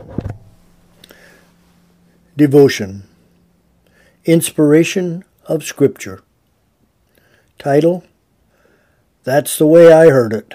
Devotion. Inspiration of Scripture. Title: That's the Way I Heard It.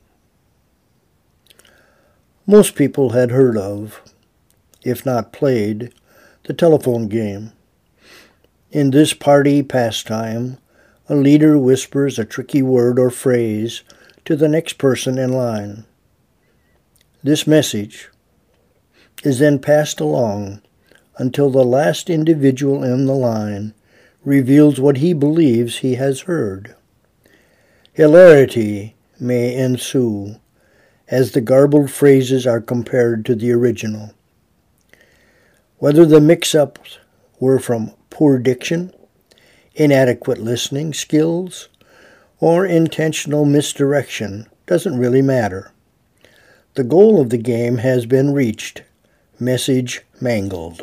Most people had heard of, if not played, the telephone game. In this party pastime, a leader whispers a tricky word or phrase to the next person in line. This message is then passed along until the last individual in the line reveals what he believes he has heard. Hilarity may ensue as the garbled phrases are compared to the original. Whether the mix-ups were from poor diction, inadequate listening skills, or intentional misdirection doesn't really matter. The goal of the game has been reached. Message mangled.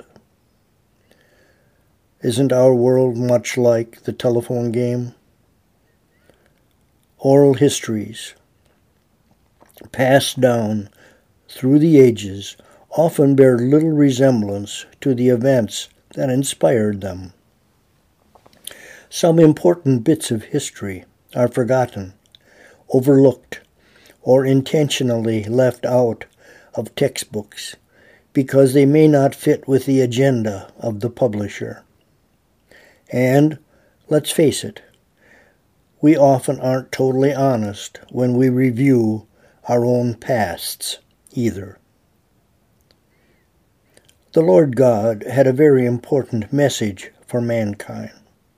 Isn't our world much like the telephone game? Oral histories, passed down through the ages, often bear little resemblance to the events that inspired them. Some important bits of history are forgotten, overlooked, or intentionally left out of textbooks because they may not fit with the agenda of the publisher. And, let's face it, we often aren't totally honest when we review our own pasts either. The Lord God had a very important message for mankind.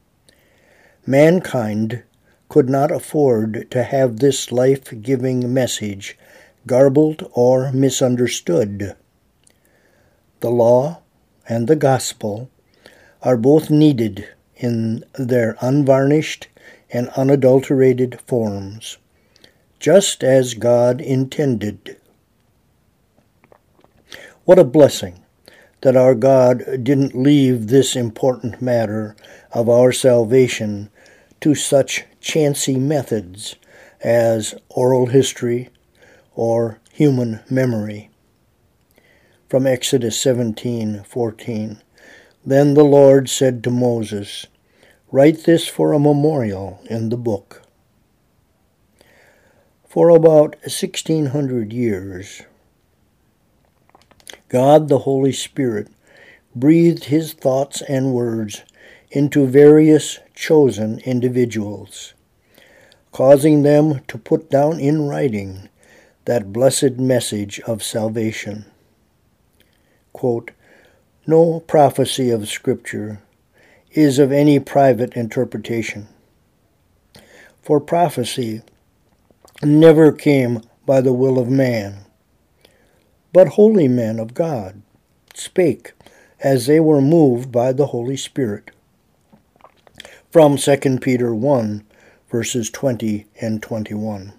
Mankind could not afford to have this life-giving message garbled or misunderstood. The law and the gospel are both needed in their unvarnished and unadulterated forms, just as God intended. What a blessing that our God didn't leave this important matter of our salvation to such chancy methods as oral history or human memory. From Exodus 17:14. Then the Lord said to Moses, "Write this for a memorial in the book." For about 1,600 years, God the Holy Spirit breathed his thoughts and words into various chosen individuals, causing them to put down in writing that blessed message of salvation. Quote, "No prophecy of Scripture is of any private interpretation, for prophecy never came by the will of man, but holy men of God spake as they were moved by the Holy Spirit." From 2 Peter 1, verses 20 and 21.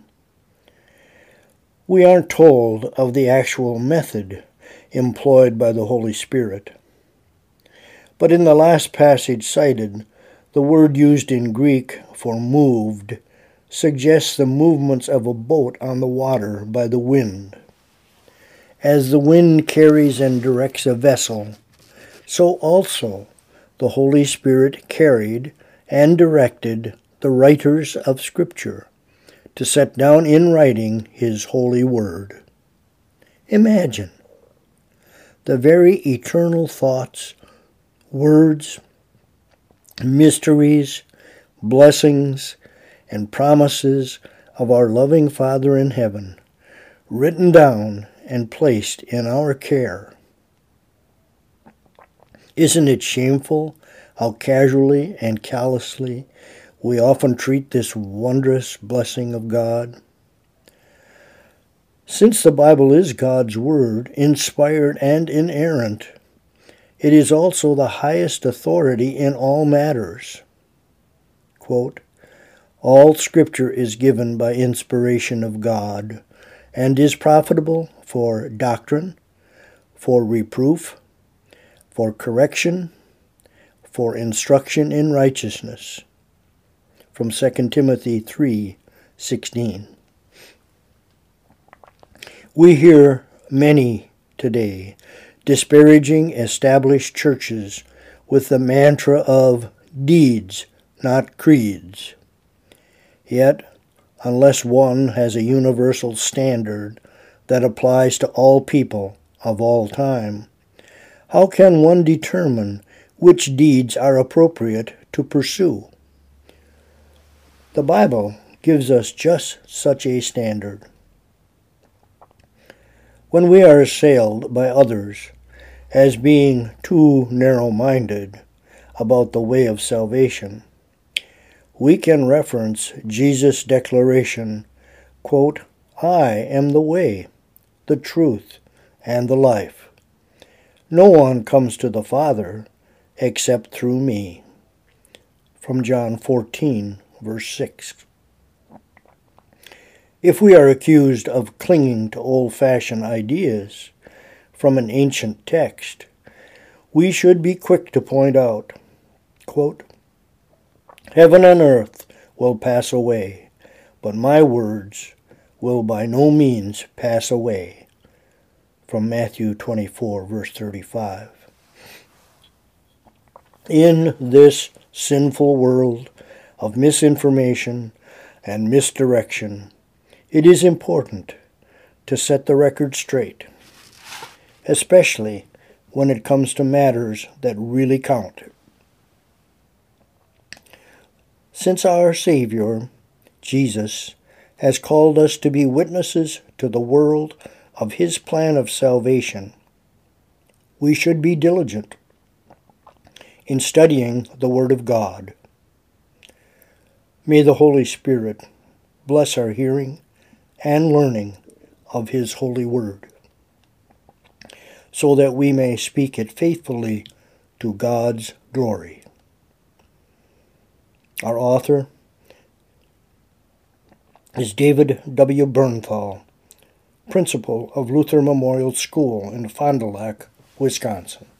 We aren't told of the actual method employed by the Holy Spirit. But in the last passage cited, the word used in Greek for moved suggests the movements of a boat on the water by the wind. As the wind carries and directs a vessel, so also the Holy Spirit carried and directed the writers of Scripture to set down in writing his holy word. Imagine the very eternal thoughts, words, mysteries, blessings, and promises of our loving Father in heaven, written down and placed in our care. Isn't it shameful how casually and callously we often treat this wondrous blessing of God? Since the Bible is God's Word, inspired and inerrant, it is also the highest authority in all matters. Quote, "All Scripture is given by inspiration of God, and is profitable for doctrine, for reproof, for correction, for instruction in righteousness." From 2 Timothy 3:16. We hear many today, disparaging established churches with the mantra of deeds, not creeds. Yet, unless one has a universal standard that applies to all people of all time, how can one determine which deeds are appropriate to pursue? The Bible gives us just such a standard. When we are assailed by others as being too narrow-minded about the way of salvation, we can reference Jesus' declaration, quote, "I am the way, the truth, and the life. No one comes to the Father except through me." From John 14, verse 6. If we are accused of clinging to old-fashioned ideas from an ancient text, we should be quick to point out, quote, "Heaven and earth will pass away, but my words will by no means pass away." From Matthew 24, verse 35. In this sinful world of misinformation and misdirection, it is important to set the record straight, especially when it comes to matters that really count. Since our Savior, Jesus, has called us to be witnesses to the world of His plan of salvation, we should be diligent in studying the Word of God. May the Holy Spirit bless our hearing and learning of His holy word, so that we may speak it faithfully to God's glory. Our author is David W. Bernthal, principal of Luther Memorial School in Fond du Lac, Wisconsin.